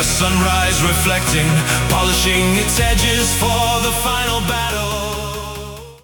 sunrise reflecting, polishing its edges for the final battle.